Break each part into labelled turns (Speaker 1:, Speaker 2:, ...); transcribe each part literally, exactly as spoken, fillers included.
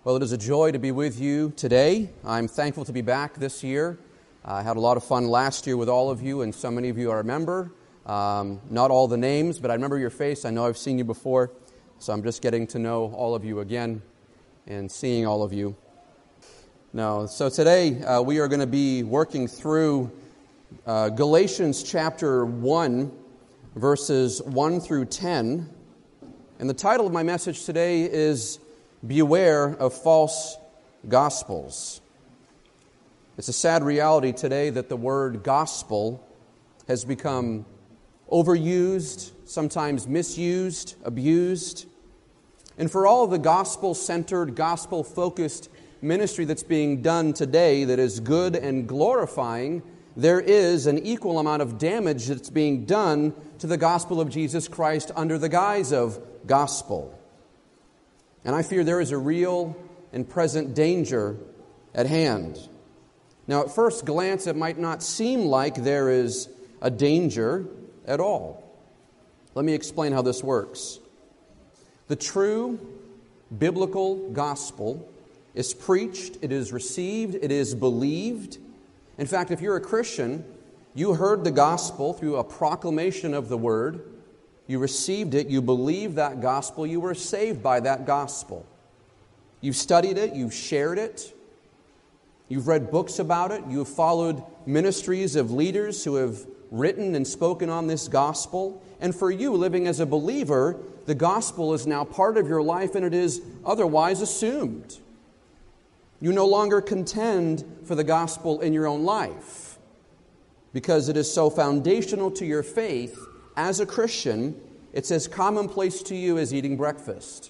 Speaker 1: Well, it is a joy to be with you today. I'm thankful to be back this year. I had a lot of fun last year with all of you, and so many of you I remember. Um, not all the names, but I remember your face. I know I've seen you before, so I'm just getting to know all of you again and seeing all of you. Now, so today uh, we are going to be working through uh, Galatians chapter one, verses one through ten. And the title of my message today is Beware of False Gospels. It's a sad reality today that the word gospel has become overused, sometimes misused, abused. And for all of the gospel-centered, gospel-focused ministry that's being done today that is good and glorifying, there is an equal amount of damage that's being done to the gospel of Jesus Christ under the guise of gospel. And I fear there is a real and present danger at hand. Now, at first glance, it might not seem like there is a danger at all. Let me explain how this works. The true biblical gospel is preached, it is received, it is believed. In fact, if you're a Christian, you heard the gospel through a proclamation of the word. You received it, you believed that gospel, you were saved by that gospel. You've studied it, you've shared it, you've read books about it, you've followed ministries of leaders who have written and spoken on this gospel. And for you, living as a believer, the gospel is now part of your life and it is otherwise assumed. You no longer contend for the gospel in your own life because it is so foundational to your faith. As a Christian, it's as commonplace to you as eating breakfast.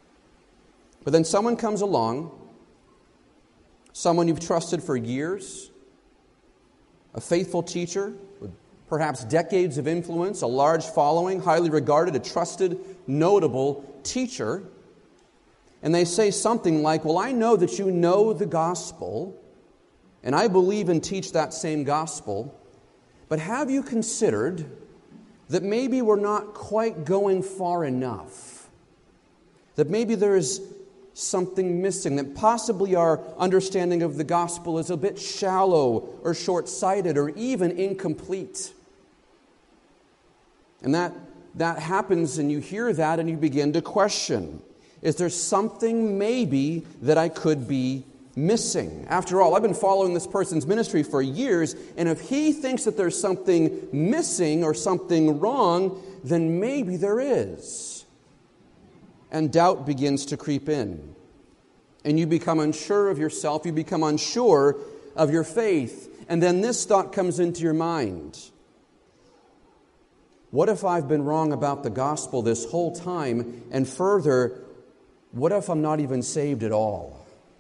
Speaker 1: But then someone comes along, someone you've trusted for years, a faithful teacher with perhaps decades of influence, a large following, highly regarded, a trusted, notable teacher, and they say something like, well, I know that you know the gospel, and I believe and teach that same gospel, but have you considered that maybe we're not quite going far enough? That maybe there is something missing, that possibly our understanding of the gospel is a bit shallow or short-sighted or even incomplete. And that, that happens and you hear that and you begin to question, is there something maybe that I could be missing? After all, I've been following this person's ministry for years, and if he thinks that there's something missing or something wrong, then maybe there is. And doubt begins to creep in. And you become unsure of yourself, you become unsure of your faith. And then this thought comes into your mind. What if I've been wrong about the gospel this whole time? And further, what if I'm not even saved at all?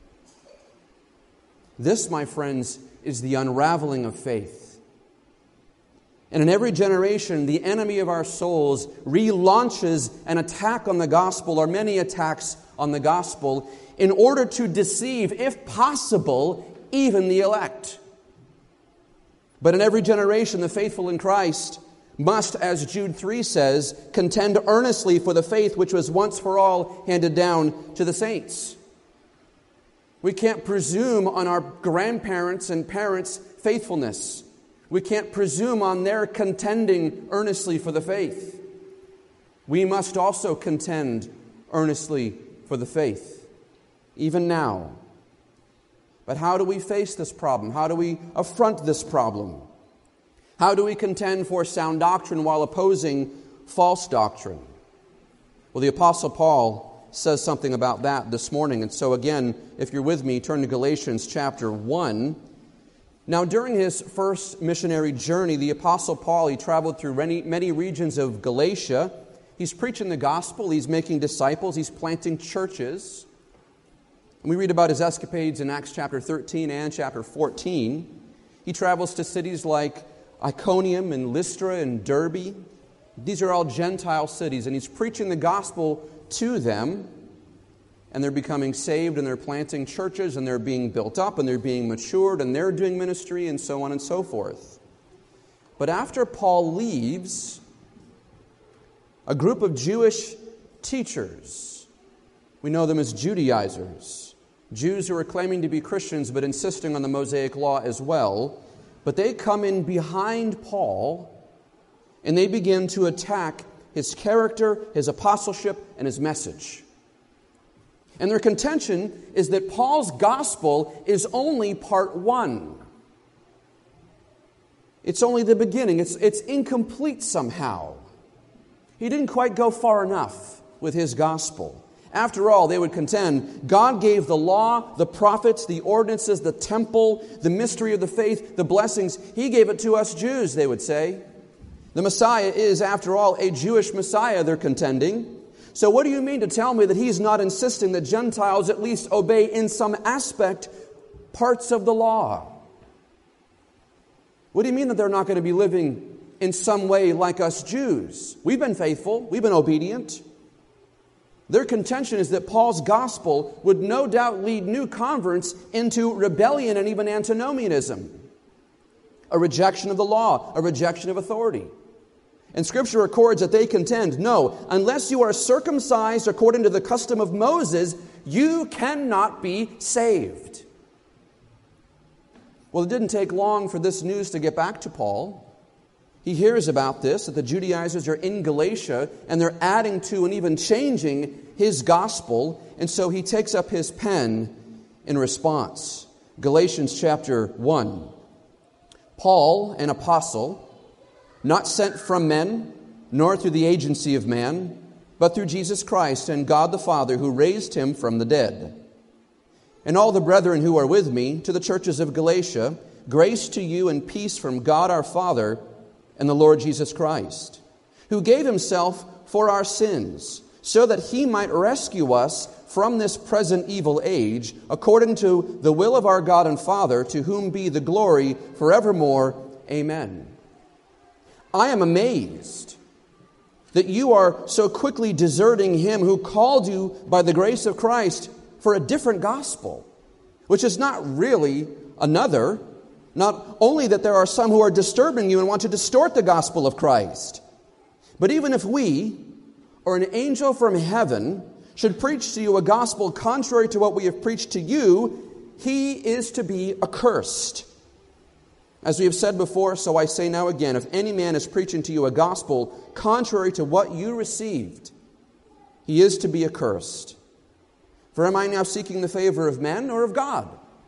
Speaker 1: This, my friends, is the unraveling of faith. And in every generation, the enemy of our souls relaunches an attack on the gospel, or many attacks on the gospel, in order to deceive, if possible, even the elect. But in every generation, the faithful in Christ must, as Jude three says, contend earnestly for the faith which was once for all handed down to the saints. We can't presume on our grandparents' and parents' faithfulness. We can't presume on their contending earnestly for the faith. We must also contend earnestly for the faith, even now. But how do we face this problem? How do we affront this problem? How do we contend for sound doctrine while opposing false doctrine? Well, the Apostle Paul says something about that this morning. And so again, if you're with me, turn to Galatians chapter one. Now, during his first missionary journey, the Apostle Paul, he traveled through many, many regions of Galatia. He's preaching the gospel, he's making disciples, he's planting churches. And we read about his escapades in Acts chapter thirteen and chapter fourteen. He travels to cities like Iconium and Lystra and Derbe. These are all Gentile cities, and he's preaching the gospel to them, and they're becoming saved, and they're planting churches, and they're being built up, and they're being matured, and they're doing ministry, and so on and so forth. But after Paul leaves, a group of Jewish teachers, we know them as Judaizers, Jews who are claiming to be Christians but insisting on the Mosaic Law as well. But they come in behind Paul and they begin to attack his character, his apostleship, and his message. And their contention is that Paul's gospel is only part one. It's only the beginning. It's, it's incomplete somehow. He didn't quite go far enough with his gospel. After all, they would contend, God gave the law, the prophets, the ordinances, the temple, the mystery of the faith, the blessings. He gave it to us Jews, they would say. The Messiah is, after all, a Jewish Messiah, they're contending. So what do you mean to tell me that he's not insisting that Gentiles at least obey in some aspect parts of the law? What do you mean that they're not going to be living in some way like us Jews? We've been faithful. We've been obedient. Their contention is that Paul's gospel would no doubt lead new converts into rebellion and even antinomianism, a rejection of the law, a rejection of authority. And Scripture records that they contend, no, unless you are circumcised according to the custom of Moses, you cannot be saved. Well, it didn't take long for this news to get back to Paul. He hears about this, that the Judaizers are in Galatia, and they're adding to and even changing his gospel, and so he takes up his pen in response. Galatians chapter one. Paul, an apostle, not sent from men, nor through the agency of man, but through Jesus Christ and God the Father, who raised him from the dead. And all the brethren who are with me, to the churches of Galatia, grace to you and peace from God our Father and the Lord Jesus Christ, who gave himself for our sins, so that he might rescue us from this present evil age, according to the will of our God and Father, to whom be the glory forevermore. Amen. I am amazed that you are so quickly deserting him who called you by the grace of Christ for a different gospel, which is not really another. Not only that there are some who are disturbing you and want to distort the gospel of Christ, but even if we, or an angel from heaven, should preach to you a gospel contrary to what we have preached to you, he is to be accursed. As we have said before, so I say now again, if any man is preaching to you a gospel contrary to what you received, he is to be accursed. For am I now seeking the favor of men or of God?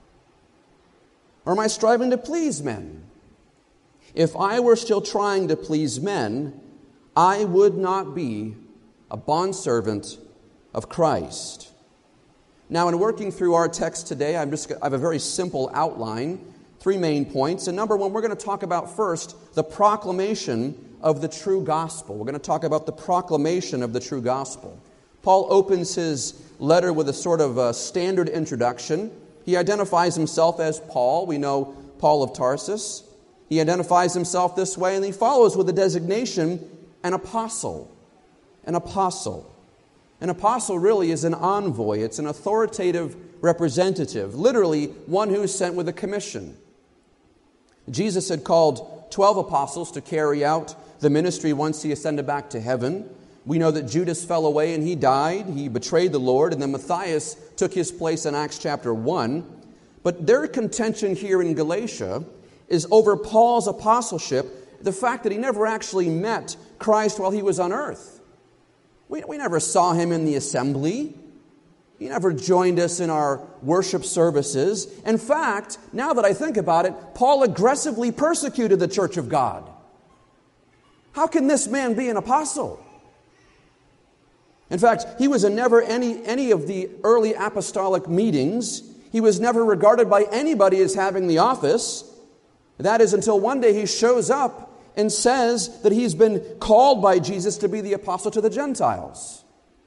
Speaker 1: Or am I striving to please men? If I were still trying to please men, I would not be a bondservant of Christ. Now, in working through our text today, I'm just, I have a very simple outline. Three main points. And number one, we're going to talk about first the proclamation of the true gospel. We're going to talk about the proclamation of the true gospel. Paul opens his letter with a sort of a standard introduction. He identifies himself as Paul. We know Paul of Tarsus. He identifies himself this way, and he follows with the designation, an apostle. An apostle. An apostle really is an envoy. It's an authoritative representative, literally one who is sent with a commission. Jesus had called twelve apostles to carry out the ministry once he ascended back to heaven. We know that Judas fell away and he died. He betrayed the Lord, and then Matthias took his place in Acts chapter one. But their contention here in Galatia is over Paul's apostleship, the fact that he never actually met Christ while he was on earth. We, we never saw him in the assembly. He never joined us in our worship services. In fact, now that I think about it, Paul aggressively persecuted the church of God. How can this man be an apostle? In fact, he was in never any, any of the early apostolic meetings. He was never regarded by anybody as having the office. That is until one day he shows up and says that he's been called by Jesus to be the apostle to the Gentiles.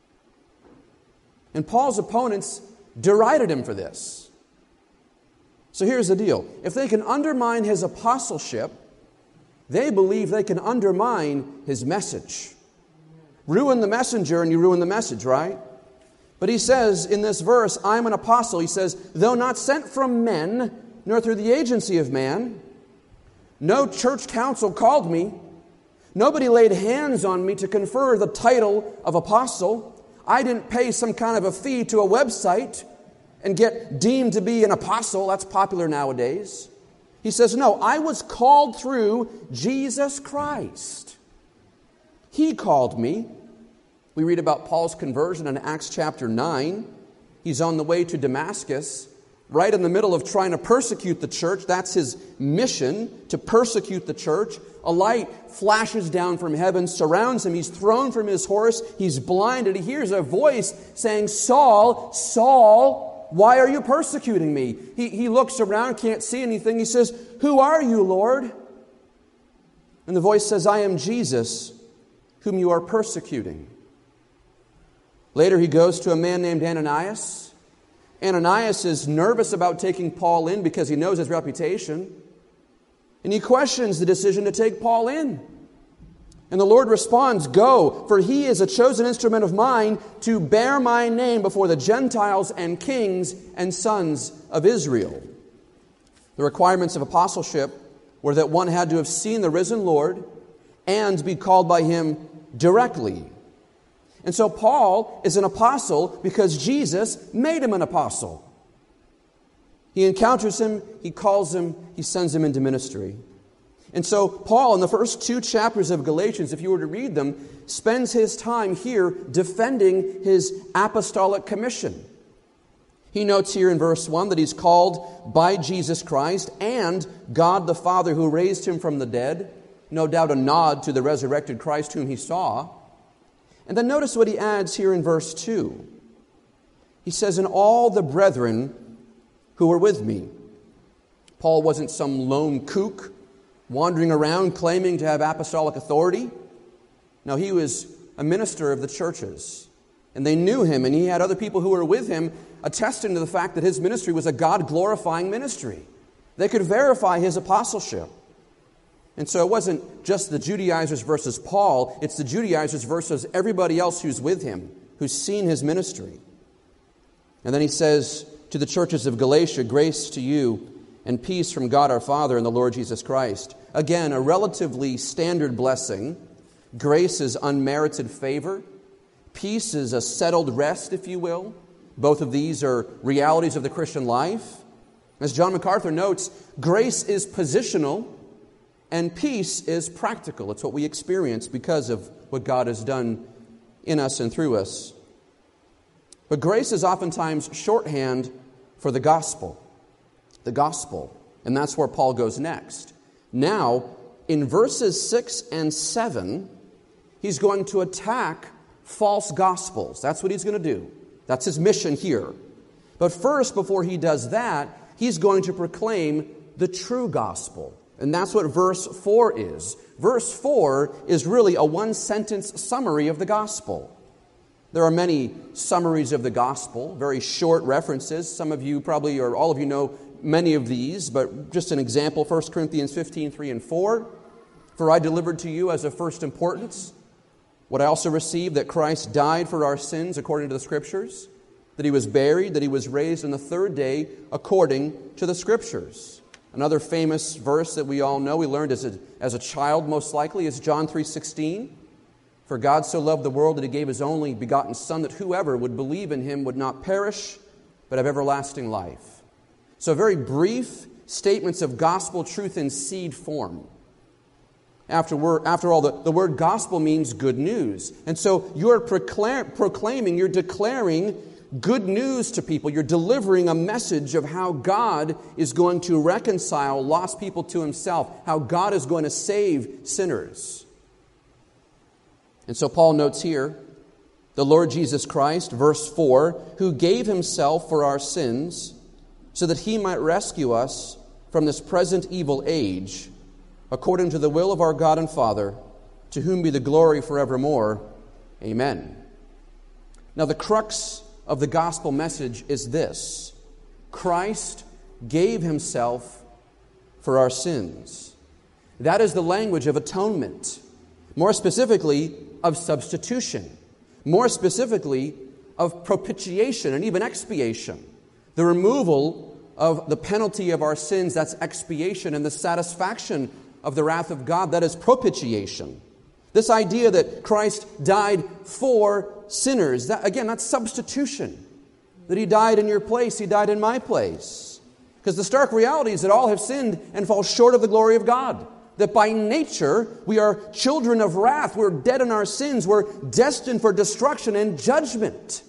Speaker 1: And Paul's opponents derided him for this. So here's the deal. If they can undermine his apostleship, they believe they can undermine his message. Ruin the messenger and you ruin the message, right? But he says in this verse, I'm an apostle. He says, though not sent from men, nor through the agency of man, no church council called me. Nobody laid hands on me to confer the title of apostle. I didn't pay some kind of a fee to a website. and get deemed to be an apostle. That's popular nowadays. He says, no, I was called through Jesus Christ. He called me. We read about Paul's conversion in Acts chapter nine. He's on the way to Damascus, right in the middle of trying to persecute the church. That's his mission, to persecute the church. A light flashes down from heaven, surrounds him. He's thrown from his horse. He's blinded. He hears a voice saying, Saul, Saul, why are you persecuting me? He, he looks around, can't see anything. He says, who are you, Lord? And the voice says, I am Jesus, whom you are persecuting. Later he goes to a man named Ananias. Ananias is nervous about taking Paul in because he knows his reputation. And he questions the decision to take Paul in. And the Lord responds, go, for he is a chosen instrument of mine to bear my name before the Gentiles and kings and sons of Israel. The requirements of apostleship were that one had to have seen the risen Lord and be called by him directly. And so Paul is an apostle because Jesus made him an apostle. He encounters him, he calls him, he sends him into ministry. And so Paul, in the first two chapters of Galatians, if you were to read them, spends his time here defending his apostolic commission. He notes here in verse one that he's called by Jesus Christ and God the Father who raised him from the dead. No doubt a nod to the resurrected Christ whom he saw. And then notice what he adds here in verse two. He says, and all the brethren who were with me. Paul wasn't some lone kook wandering around claiming to have apostolic authority. No, he was a minister of the churches. And they knew him, and he had other people who were with him attesting to the fact that his ministry was a God-glorifying ministry. They could verify his apostleship. And so it wasn't just the Judaizers versus Paul, it's the Judaizers versus everybody else who's with him, who's seen his ministry. And then he says to the churches of Galatia, grace to you and peace from God our Father and the Lord Jesus Christ. Again, a relatively standard blessing. Grace is unmerited favor. Peace is a settled rest, if you will. Both of these are realities of the Christian life. As John MacArthur notes, grace is positional and peace is practical. It's what we experience because of what God has done in us and through us. But grace is oftentimes shorthand for the gospel. The gospel. And that's where Paul goes next. Now, in verses six and seven, he's going to attack false gospels. That's what he's going to do. That's his mission here. But first, before he does that, he's going to proclaim the true gospel. And that's what verse four is. Verse four is really a one-sentence summary of the gospel. There are many summaries of the gospel, very short references. Some of you probably, or all of you know many of these, but just an example, First Corinthians fifteen, three and four. For I delivered to you as of first importance what I also received, that Christ died for our sins according to the Scriptures, that he was buried, that he was raised on the third day according to the Scriptures. Another famous verse that we all know, we learned as a, as a child most likely, is John three sixteen. For God so loved the world that he gave his only begotten Son, that whoever would believe in him would not perish, but have everlasting life. So very brief statements of gospel truth in seed form. After, word, after all, the, the word gospel means good news. And so you're proclaim, proclaiming, you're declaring good news to people. You're delivering a message of how God is going to reconcile lost people to himself, how God is going to save sinners. And so Paul notes here, the Lord Jesus Christ, verse four, who gave himself for our sins so that he might rescue us from this present evil age, according to the will of our God and Father, to whom be the glory forevermore. Amen. Now the crux of the gospel message is this: Christ gave himself for our sins. That is the language of atonement. More specifically, of substitution. More specifically, of propitiation and even expiation. The removal of the penalty of our sins, that's expiation, and the satisfaction of the wrath of God, that is propitiation. This idea that Christ died for sinners, that, again, that's substitution. that he died in your place, he died in my place. Because the stark reality is that all have sinned and fall short of the glory of God. That by nature, we are children of wrath. We're dead in our sins. We're destined for destruction and judgment.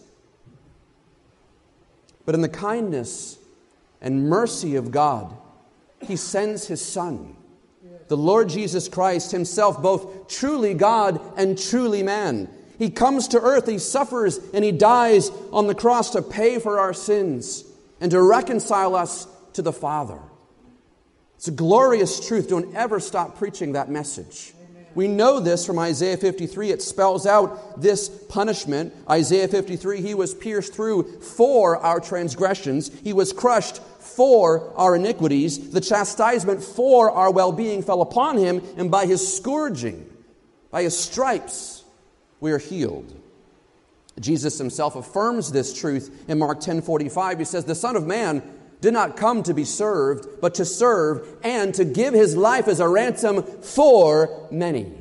Speaker 1: But in the kindness and mercy of God, he sends his Son, the Lord Jesus Christ himself, both truly God and truly man. He comes to earth, he suffers, and he dies on the cross to pay for our sins and to reconcile us to the Father. It's a glorious truth. Don't ever stop preaching that message. Amen. We know this from Isaiah fifty-three. It spells out this punishment. Isaiah fifty-three, he was pierced through for our transgressions. He was crushed for our iniquities. The chastisement for our well-being fell upon him, and by his scourging, by his stripes, we are healed. Jesus himself affirms this truth in Mark ten forty-five. He says, the Son of Man did not come to be served, but to serve and to give his life as a ransom for many.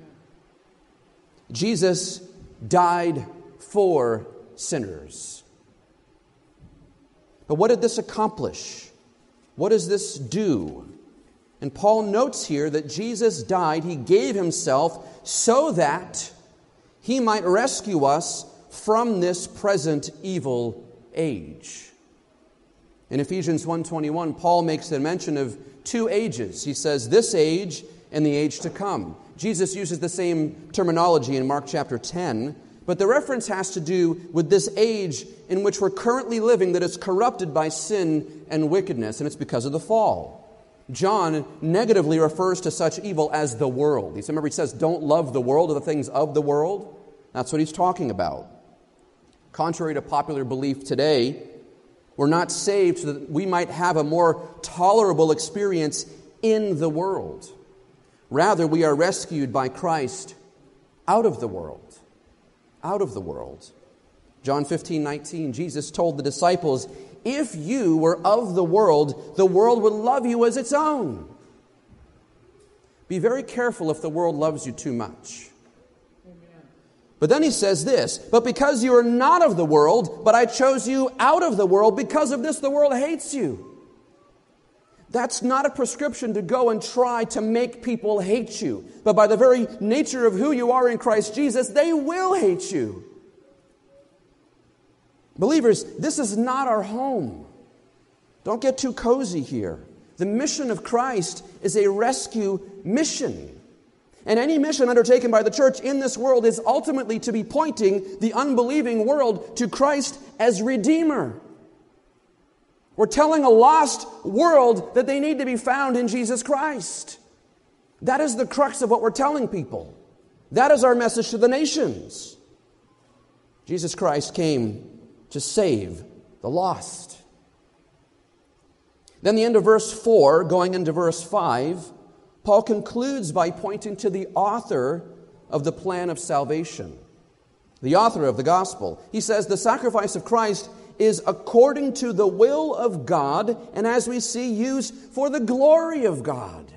Speaker 1: Jesus died for sinners. But what did this accomplish? What does this do? And Paul notes here that Jesus died, he gave himself so that he might rescue us from this present evil age. In Ephesians one twenty-one, Paul makes a mention of two ages. He says, this age and the age to come. Jesus uses the same terminology in Mark chapter ten, but the reference has to do with this age in which we're currently living that is corrupted by sin and wickedness, and it's because of the fall. John negatively refers to such evil as the world. He remember he says, don't love the world or the things of the world. That's what he's talking about. Contrary to popular belief today, we're not saved so that we might have a more tolerable experience in the world. Rather, we are rescued by Christ out of the world. Out of the world. John fifteen nineteen, Jesus told the disciples, if you were of the world, the world would love you as its own. Be very careful if the world loves you too much. But then he says this, but because you are not of the world, but I chose you out of the world, because of this the world hates you. That's not a prescription to go and try to make people hate you. But by the very nature of who you are in Christ Jesus, they will hate you. Believers, this is not our home. Don't get too cozy here. The mission of Christ is a rescue mission. And any mission undertaken by the church in this world is ultimately to be pointing the unbelieving world to Christ as Redeemer. We're telling a lost world that they need to be found in Jesus Christ. That is the crux of what we're telling people. That is our message to the nations. Jesus Christ came to save the lost. Then the end of verse four, going into verse five, Paul concludes by pointing to the author of the plan of salvation, the author of the gospel. He says the sacrifice of Christ is according to the will of God, and as we see, used for the glory of God.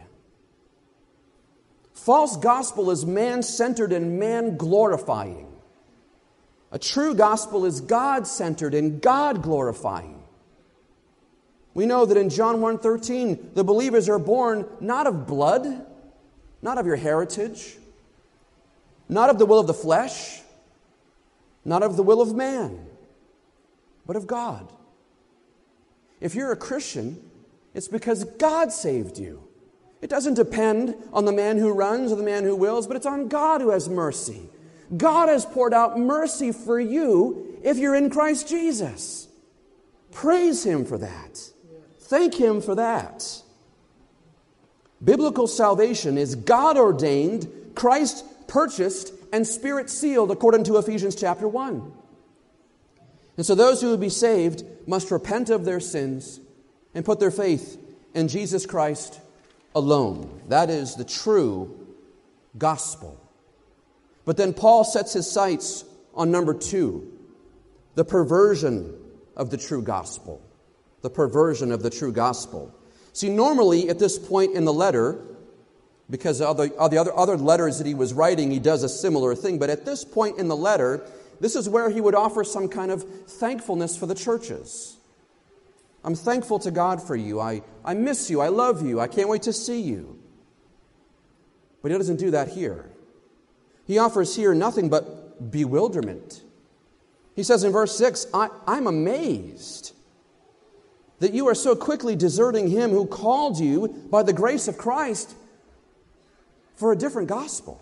Speaker 1: False gospel is man-centered and man-glorifying. A true gospel is God-centered and God-glorifying. We know that in John one thirteen, the believers are born not of blood, not of your heritage, not of the will of the flesh, not of the will of man, but of God. If you're a Christian, it's because God saved you. It doesn't depend on the man who runs or the man who wills, but it's on God who has mercy. God has poured out mercy for you if you're in Christ Jesus. Praise Him for that. Thank Him for that. Biblical salvation is God-ordained, Christ-purchased, and Spirit-sealed according to Ephesians chapter one. And so those who would be saved must repent of their sins and put their faith in Jesus Christ alone. That is the true gospel. But then Paul sets his sights on number two, the perversion of the true gospel. The perversion of the true gospel. See, normally at this point in the letter, because of the, of the other, other letters that he was writing, he does a similar thing. But at this point in the letter, this is where he would offer some kind of thankfulness for the churches. I'm thankful to God for you. I, I miss you. I love you. I can't wait to see you. But he doesn't do that here. He offers here nothing but bewilderment. He says in verse six, I, I'm amazed that you are so quickly deserting him who called you by the grace of Christ for a different gospel.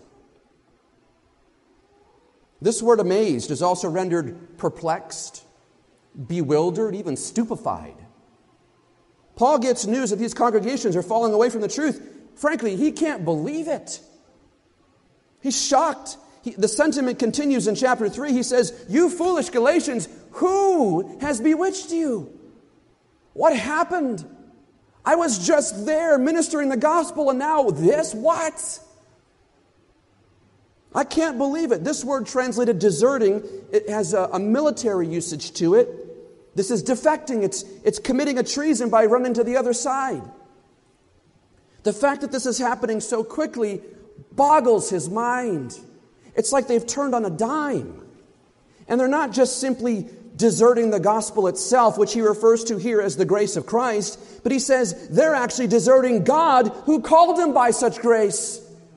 Speaker 1: This word amazed is also rendered perplexed, bewildered, even stupefied. Paul gets news that these congregations are falling away from the truth. Frankly, he can't believe it. He's shocked. He, the sentiment continues in chapter three. He says, you foolish Galatians, who has bewitched you? What happened? I was just there ministering the gospel and now this? What? I can't believe it. This word translated deserting, it has a, a military usage to it. This is defecting. It's, it's committing a treason by running to the other side. The fact that this is happening so quickly boggles his mind. It's like they've turned on a dime. And they're not just simply deserting the gospel itself, which he refers to here as the grace of Christ, but he says they're actually deserting God who called them by such grace.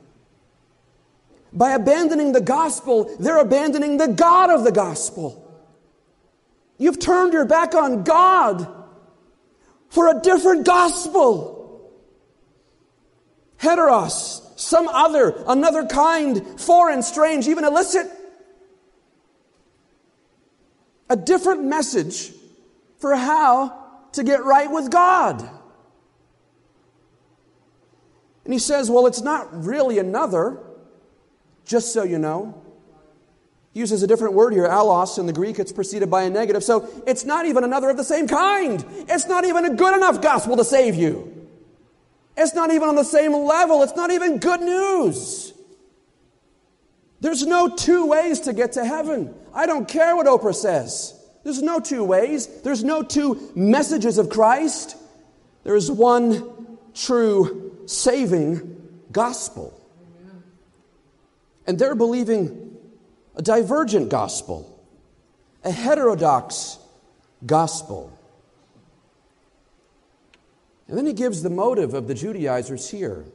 Speaker 1: By abandoning the gospel, they're abandoning the God of the gospel. You've turned your back on God for a different gospel. Heteros, some other, another kind, foreign, strange, even illicit. A different message for how to get right with God. And he says, well, it's not really another, just so you know. He uses a different word here, allos. In the Greek, it's preceded by a negative. So it's not even another of the same kind. It's not even a good enough gospel to save you. It's not even on the same level. It's not even good news. There's no two ways to get to heaven. I don't care what Oprah says. There's no two ways. There's no two messages of Christ. There is one true saving gospel. And they're believing a divergent gospel, a heterodox gospel. And then he gives the motive of the Judaizers here.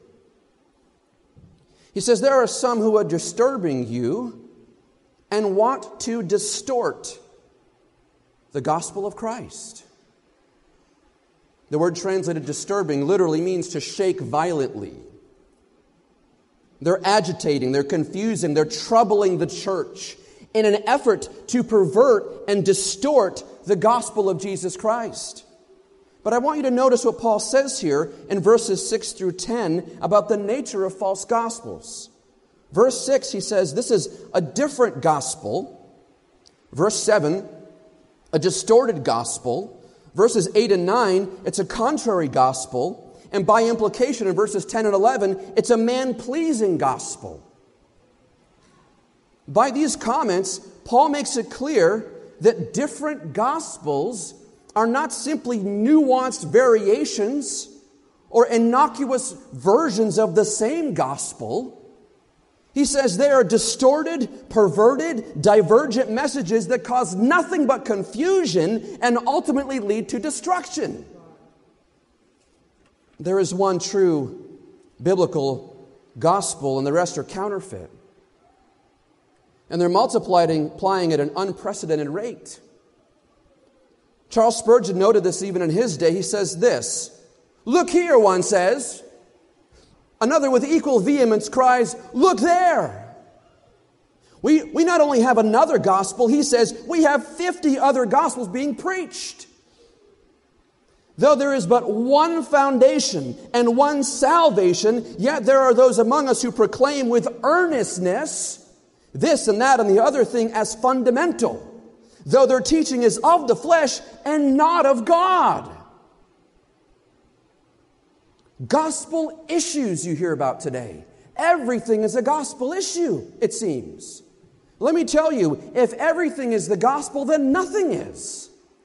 Speaker 1: He says, there are some who are disturbing you and want to distort the gospel of Christ. The word translated disturbing literally means to shake violently. They're agitating, they're confusing, they're troubling the church in an effort to pervert and distort the gospel of Jesus Christ. But I want you to notice what Paul says here in verses six through ten about the nature of false gospels. Verse six, he says, this is a different gospel. Verse seven, a distorted gospel. Verses eight and nine, it's a contrary gospel. And by implication, in verses ten and eleven, it's a man-pleasing gospel. By these comments, Paul makes it clear that different gospels are not simply nuanced variations or innocuous versions of the same gospel. He says they are distorted, perverted, divergent messages that cause nothing but confusion and ultimately lead to destruction. There is one true biblical gospel, and the rest are counterfeit. And they're multiplying applying at an unprecedented rate. Charles Spurgeon noted this even in his day. He says this, look here, one says. Another with equal vehemence cries, look there. We, we not only have another gospel, he says, we have fifty other gospels being preached. Though there is but one foundation and one salvation, yet there are those among us who proclaim with earnestness this and that and the other thing as fundamental, though their teaching is of the flesh and not of God. Gospel issues you hear about today. Everything is a gospel issue, it seems. Let me tell you, if everything is the gospel, then nothing is.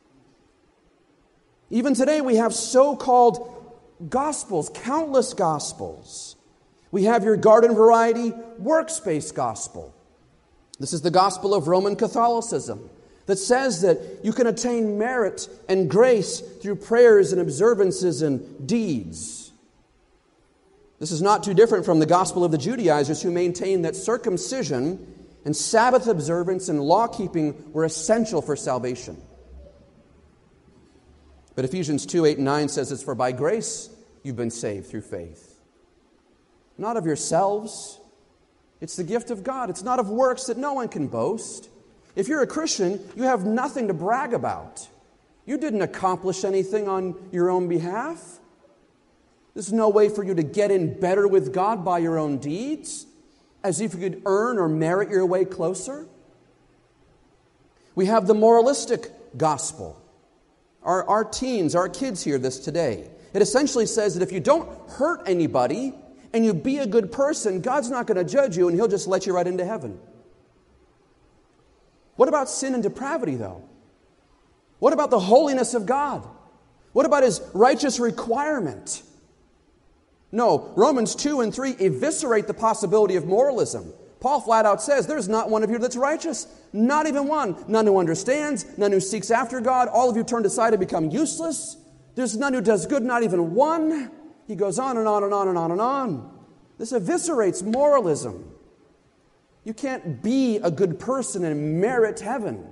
Speaker 1: Even today we have so-called gospels, countless gospels. We have your garden variety workspace gospel. This is the gospel of Roman Catholicism that says that you can attain merit and grace through prayers and observances and deeds. This is not too different from the gospel of the Judaizers, who maintained that circumcision and Sabbath observance and law-keeping were essential for salvation. But Ephesians two, eight, and nine says it's for by grace you've been saved through faith. Not of yourselves. It's the gift of God. It's not of works that no one can boast. If you're a Christian, you have nothing to brag about. You didn't accomplish anything on your own behalf. There's no way for you to get in better with God by your own deeds, as if you could earn or merit your way closer. We have the moralistic gospel. Our, our teens, our kids hear this today. It essentially says that if you don't hurt anybody and you be a good person, God's not going to judge you and He'll just let you right into heaven. What about sin and depravity, though? What about the holiness of God? What about His righteous requirement? No, Romans two and three eviscerate the possibility of moralism. Paul flat out says, there's not one of you that's righteous. Not even one. None who understands, none who seeks after God. All of you turned aside and become useless. There's none who does good, not even one. He goes on and on and on and on and on. This eviscerates moralism. You can't be a good person and merit heaven.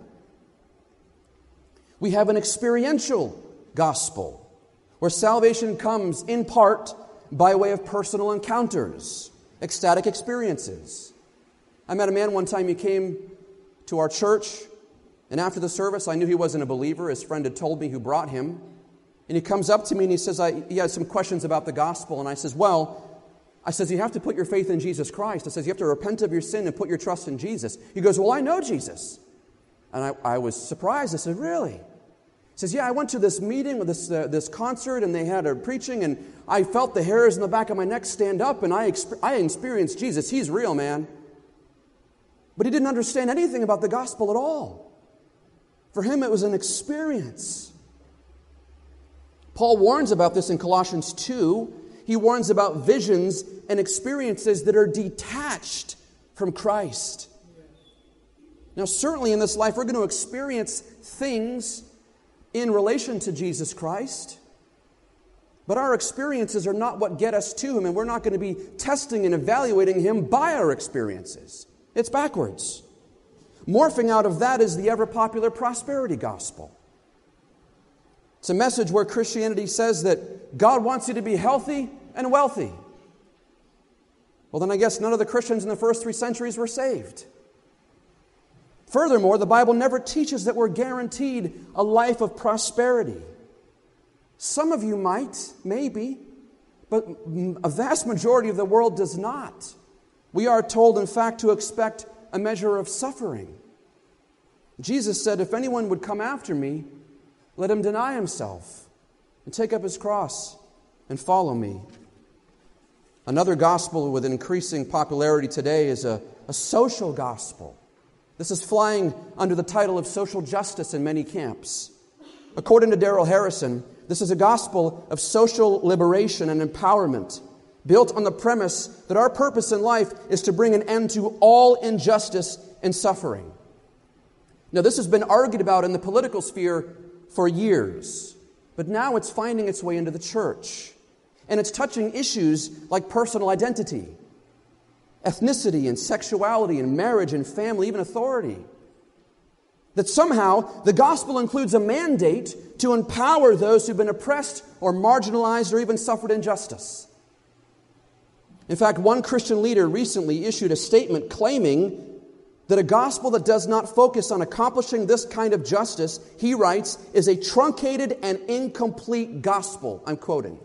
Speaker 1: We have an experiential gospel where salvation comes in part by way of personal encounters, ecstatic experiences. I met a man one time, he came to our church, and after the service, I knew he wasn't a believer. His friend had told me who brought him. And he comes up to me and he says, I, he has some questions about the gospel. And I says, well, I says, you have to put your faith in Jesus Christ. I says, you have to repent of your sin and put your trust in Jesus. He goes, well, I know Jesus. And I, I was surprised. I said, really? He says, yeah, I went to this meeting, with this uh, this concert, and they had a preaching, and I felt the hairs in the back of my neck stand up, and I, exp- I experienced Jesus. He's real, man. But he didn't understand anything about the gospel at all. For him, it was an experience. Paul warns about this in Colossians two. He warns about visions and experiences that are detached from Christ. Now, certainly in this life, we're going to experience things in relation to Jesus Christ. But our experiences are not what get us to Him, and we're not going to be testing and evaluating Him by our experiences. It's backwards. Morphing out of that is the ever-popular prosperity gospel. It's a message where Christianity says that God wants you to be healthy and wealthy. Well, then I guess none of the Christians in the first three centuries were saved. Furthermore, the Bible never teaches that we're guaranteed a life of prosperity. Some of you might, maybe, but a vast majority of the world does not. We are told, in fact, to expect a measure of suffering. Jesus said, if anyone would come after me, let him deny himself and take up his cross and follow me. Another gospel with increasing popularity today is a, a social gospel. This is flying under the title of social justice in many camps. According to Darrell Harrison, this is a gospel of social liberation and empowerment, built on the premise that our purpose in life is to bring an end to all injustice and suffering. Now, this has been argued about in the political sphere for years, but now it's finding its way into the church. And it's touching issues like personal identity, ethnicity and sexuality and marriage and family, even authority. That somehow the gospel includes a mandate to empower those who've been oppressed or marginalized or even suffered injustice. In fact, one Christian leader recently issued a statement claiming that a gospel that does not focus on accomplishing this kind of justice, he writes, is a truncated and incomplete gospel. I'm quoting.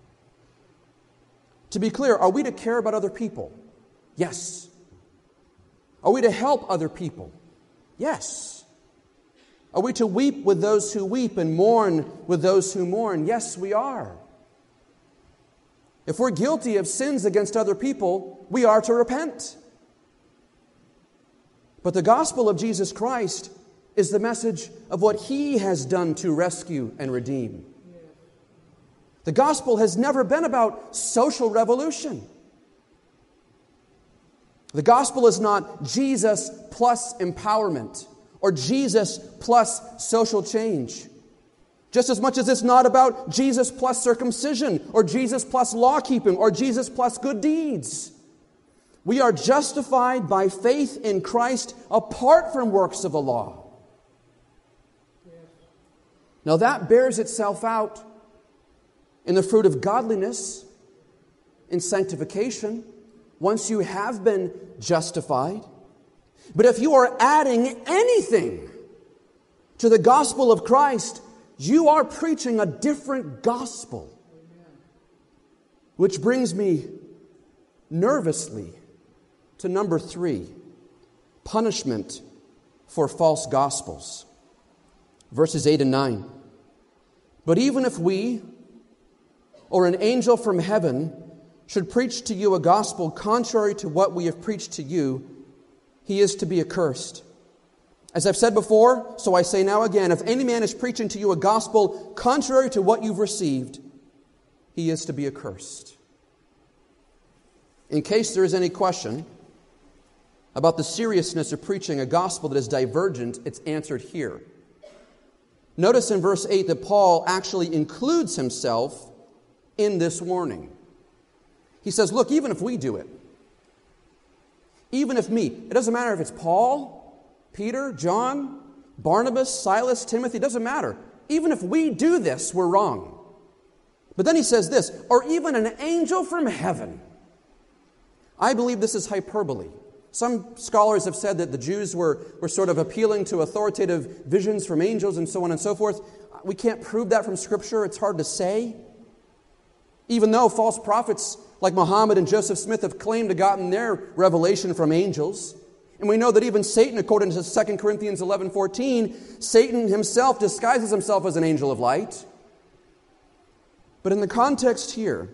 Speaker 1: To be clear, are we to care about other people? Yes. Are we to help other people? Yes. Are we to weep with those who weep and mourn with those who mourn? Yes, we are. If we're guilty of sins against other people, we are to repent. But the gospel of Jesus Christ is the message of what He has done to rescue and redeem. The gospel has never been about social revolution. The gospel is not Jesus plus empowerment or Jesus plus social change. Just as much as it's not about Jesus plus circumcision or Jesus plus law-keeping or Jesus plus good deeds. We are justified by faith in Christ apart from works of the law. Now that bears itself out in the fruit of godliness, in sanctification, once you have been justified. But if you are adding anything to the gospel of Christ, you are preaching a different gospel. Which brings me nervously to number three, punishment for false gospels. Verses eight and nine. But even if we, or an angel from heaven, should preach to you a gospel contrary to what we have preached to you, he is to be accursed. As I've said before, so I say now again, if any man is preaching to you a gospel contrary to what you've received, he is to be accursed. In case there is any question about the seriousness of preaching a gospel that is divergent, it's answered here. Notice in verse eight that Paul actually includes himself in this warning. He says, look, even if we do it, even if me, it doesn't matter if it's Paul, Peter, John, Barnabas, Silas, Timothy, it doesn't matter. Even if we do this, we're wrong. But then he says this, or even an angel from heaven. I believe this is hyperbole. Some scholars have said that the Jews were, were sort of appealing to authoritative visions from angels and so on and so forth. We can't prove that from Scripture. It's hard to say. Even though false prophets like Muhammad and Joseph Smith have claimed to have gotten their revelation from angels. And we know that even Satan, according to Second Corinthians eleven fourteen, Satan himself disguises himself as an angel of light. But in the context here,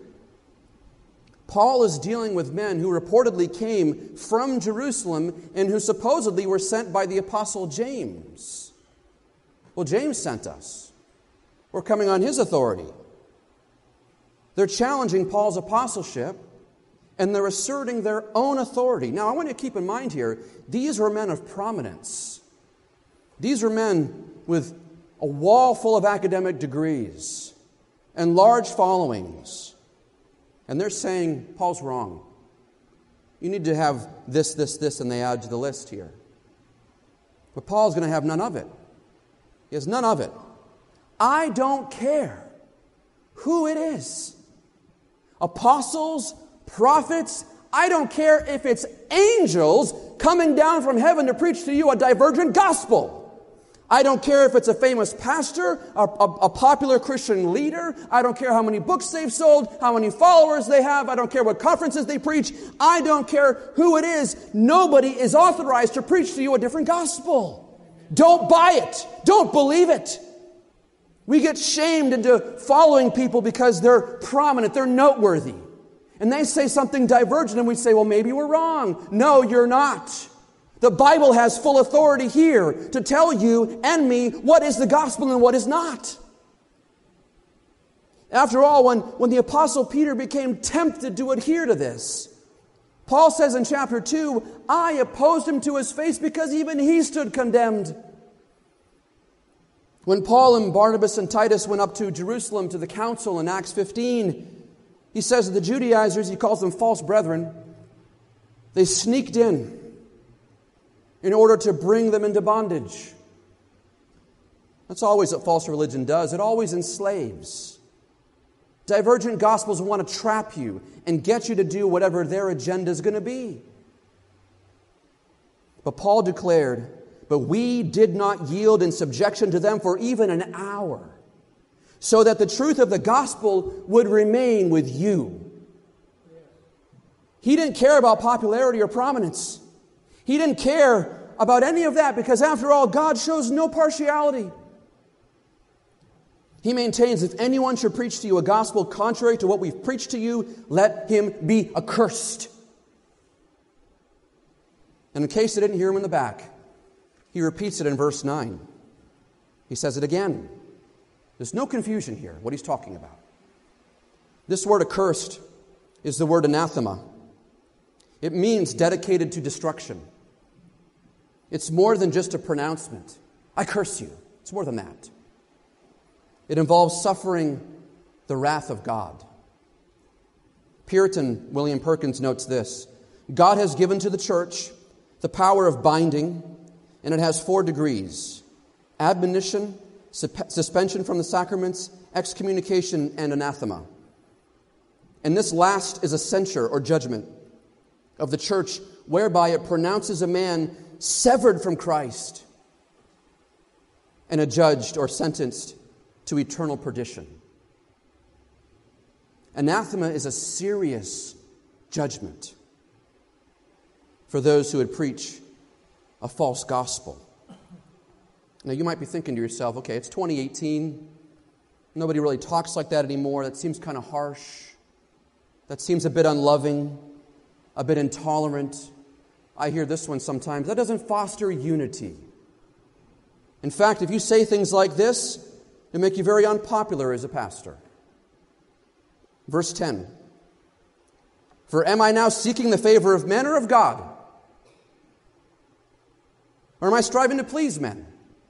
Speaker 1: Paul is dealing with men who reportedly came from Jerusalem and who supposedly were sent by the Apostle James. Well, James sent us. We're coming on his authority. They're challenging Paul's apostleship, and they're asserting their own authority. Now, I want you to keep in mind here, these were men of prominence. These were men with a wall full of academic degrees and large followings. And they're saying, Paul's wrong. You need to have this, this, this, and they add to the list here. But Paul's going to have none of it. He has none of it. I don't care who it is. Apostles, prophets, I don't care if it's angels coming down from heaven to preach to you a divergent gospel. I don't care if it's a famous pastor, a, a, a popular Christian leader. I don't care how many books they've sold, how many followers they have. I don't care what conferences they preach. I don't care who it is. Nobody is authorized to preach to you a different gospel. Don't buy it. Don't believe it. We get shamed into following people because they're prominent, they're noteworthy. And they say something divergent and we say, well, maybe we're wrong. No, you're not. The Bible has full authority here to tell you and me what is the gospel and what is not. After all, when, when the Apostle Peter became tempted to adhere to this, Paul says in chapter two, I opposed him to his face because even he stood condemned. When Paul and Barnabas and Titus went up to Jerusalem to the council in Acts fifteen, he says that the Judaizers, he calls them false brethren, they sneaked in in order to bring them into bondage. That's always what false religion does. It always enslaves. Divergent gospels want to trap you and get you to do whatever their agenda is going to be. But Paul declared, but we did not yield in subjection to them for even an hour, so that the truth of the gospel would remain with you. He didn't care about popularity or prominence. He didn't care about any of that because, after all, God shows no partiality. He maintains, if anyone should preach to you a gospel contrary to what we've preached to you, let him be accursed. And in case you didn't hear him in the back, he repeats it in verse nine. He says it again. There's no confusion here what he's talking about. This word accursed is the word anathema. It means dedicated to destruction. It's more than just a pronouncement. I curse you. It's more than that. It involves suffering the wrath of God. Puritan William Perkins notes this: God has given to the church the power of binding, and it has four degrees: admonition, suspension from the sacraments, excommunication, and anathema. And this last is a censure or judgment of the church, whereby it pronounces a man severed from Christ and adjudged or sentenced to eternal perdition. Anathema is a serious judgment for those who would preach a false gospel. Now, you might be thinking to yourself, okay, it's twenty eighteen. Nobody really talks like that anymore. That seems kind of harsh. That seems a bit unloving, a bit intolerant. I hear this one sometimes. That doesn't foster unity. In fact, if you say things like this, it'll make you very unpopular as a pastor. Verse ten. For am I now seeking the favor of men or of God? Or am I striving to please men?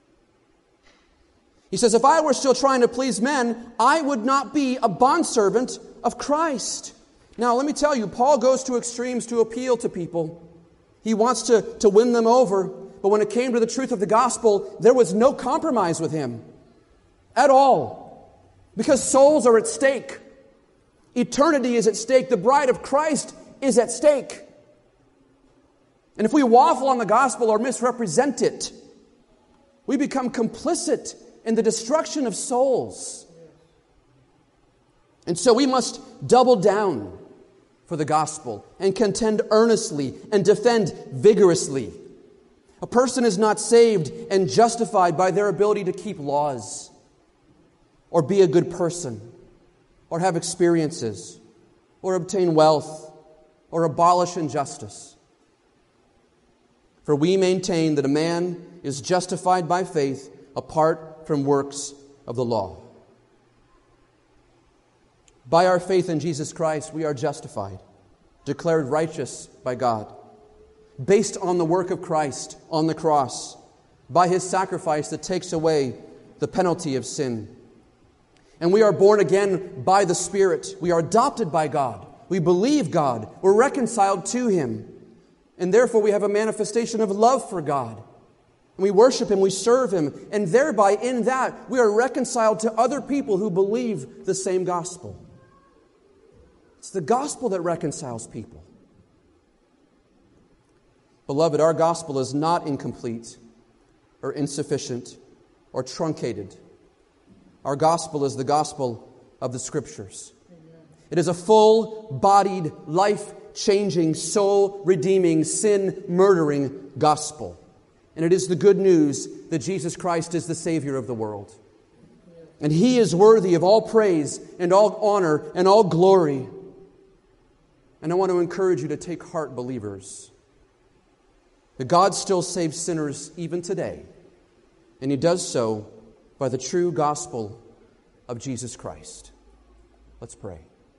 Speaker 1: He says, if I were still trying to please men, I would not be a bondservant of Christ. Now, let me tell you, Paul goes to extremes to appeal to people. He wants to, to win them over. But when it came to the truth of the gospel, there was no compromise with him at all. Because souls are at stake. Eternity is at stake. The bride of Christ is at stake. And if we waffle on the gospel or misrepresent it, we become complicit in the destruction of souls. And so we must double down for the gospel and contend earnestly and defend vigorously. A person is not saved and justified by their ability to keep laws or be a good person or have experiences or obtain wealth or abolish injustice. For we maintain that a man is justified by faith apart from works of the law. By our faith in Jesus Christ, we are justified, declared righteous by God, based on the work of Christ on the cross, by His sacrifice that takes away the penalty of sin. And we are born again by the Spirit. We are adopted by God. We believe God. We're reconciled to Him. And therefore we have a manifestation of love for God. And we worship Him, we serve Him, and thereby in that we are reconciled to other people who believe the same gospel. It's the gospel that reconciles people. Beloved, our gospel is not incomplete or insufficient or truncated. Our gospel is the gospel of the Scriptures. Amen. It is a full-bodied, life-changing, soul-redeeming, sin-murdering gospel. And it is the good news that Jesus Christ is the Savior of the world. And He is worthy of all praise and all honor and all glory. And I want to encourage you to take heart, believers, that God still saves sinners even today. And He does so by the true gospel of Jesus Christ. Let's pray.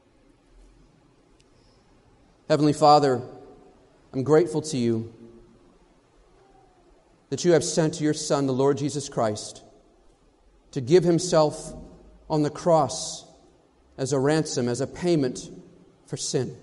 Speaker 1: Heavenly Father, I'm grateful to You that You have sent Your Son, the Lord Jesus Christ, to give Himself on the cross as a ransom, as a payment for sin.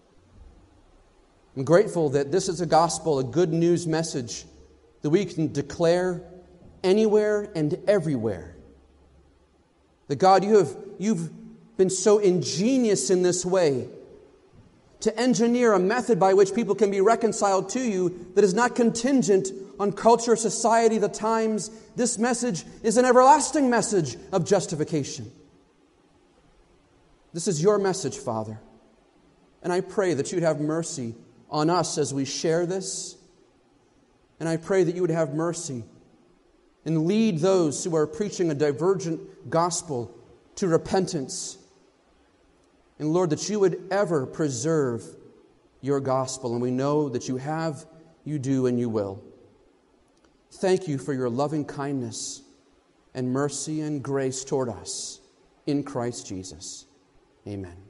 Speaker 1: I'm grateful that this is a gospel, a good news message that we can declare anywhere and everywhere. That God, you have, you've been so ingenious in this way to engineer a method by which people can be reconciled to You that is not contingent on culture, society, the times. This message is an everlasting message of justification. This is Your message, Father. And I pray that You'd have mercy on us as we share this. And I pray that You would have mercy and lead those who are preaching a divergent gospel to repentance. And Lord, that You would ever preserve Your gospel. And we know that You have, You do, and You will. Thank You for Your loving kindness and mercy and grace toward us in Christ Jesus. Amen.